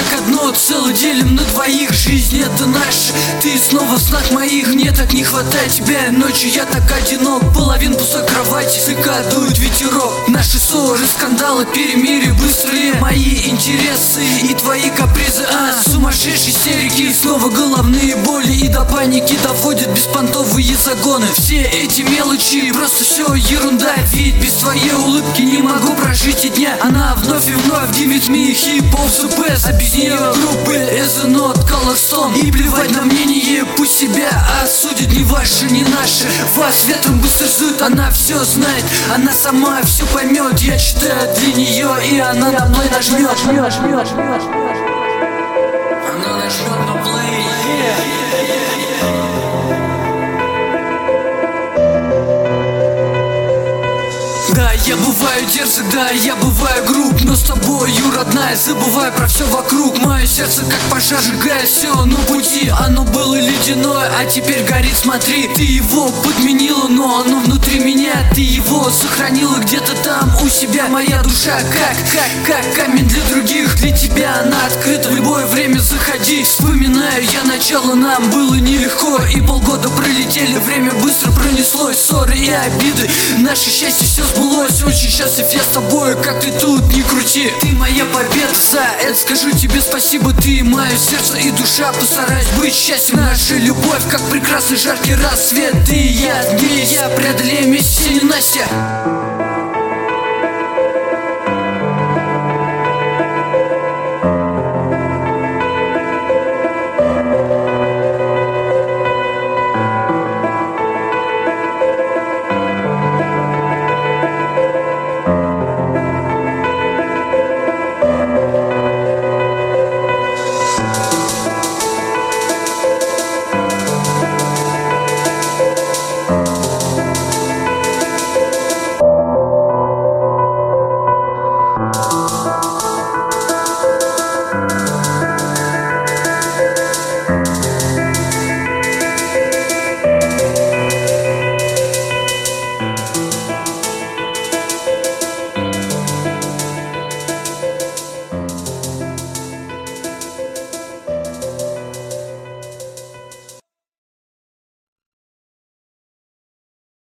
как одно целое, делим на двоих. Жизнь это наша, ты снова в снах моих. Мне так не хватает тебя, ночью я так одинок. Половин пустой кровати, слегка дует ветерок. Наши ссоры, скандалы, перемирие быстрее. Мои интересы и твои капризы, сумасшедшие истерики, снова головные боли. И до паники доводят беспонтовые загоны. Все эти мелочи, просто все ерунда. Ведь без твоей улыбки не могу прожить и дня. Она вновь и вновь give me hip-hop the best. А без нее группы as a not color stone. И плевать на мнение, пусть себя осудят. Не ваше, не наше, вас ветром быстро сдует. Она все знает, она сама все поймет. Я читаю для нее, и она на плей нажмет. Она нажмет на плей. Да, я бываю дерзок, да, я бываю груб, но с тобою, родная, забываю про все вокруг. Мое сердце как пожар, сжигает все на пути. Оно было ледяное, а теперь горит, смотри. Ты его подменила, но оно внутри меня. Ты его сохранила где-то там у себя. Моя душа как камень для других. Для тебя она открыта, в любое время заходи. Вспоминаю я начало, нам было нелегко. И полгода пролетели, время быстро пронеслось. Ссоры и обиды, наше счастье все сбылось. Очень счастлив я с тобой, как ты тут не крути. Ты моя победа, за это скажу тебе спасибо. Ты мое сердце и душа, постараюсь быть счастьем. Наша любовь, как прекрасный жаркий рассвет. Ты и я, где я преодолеем вместе, Настя.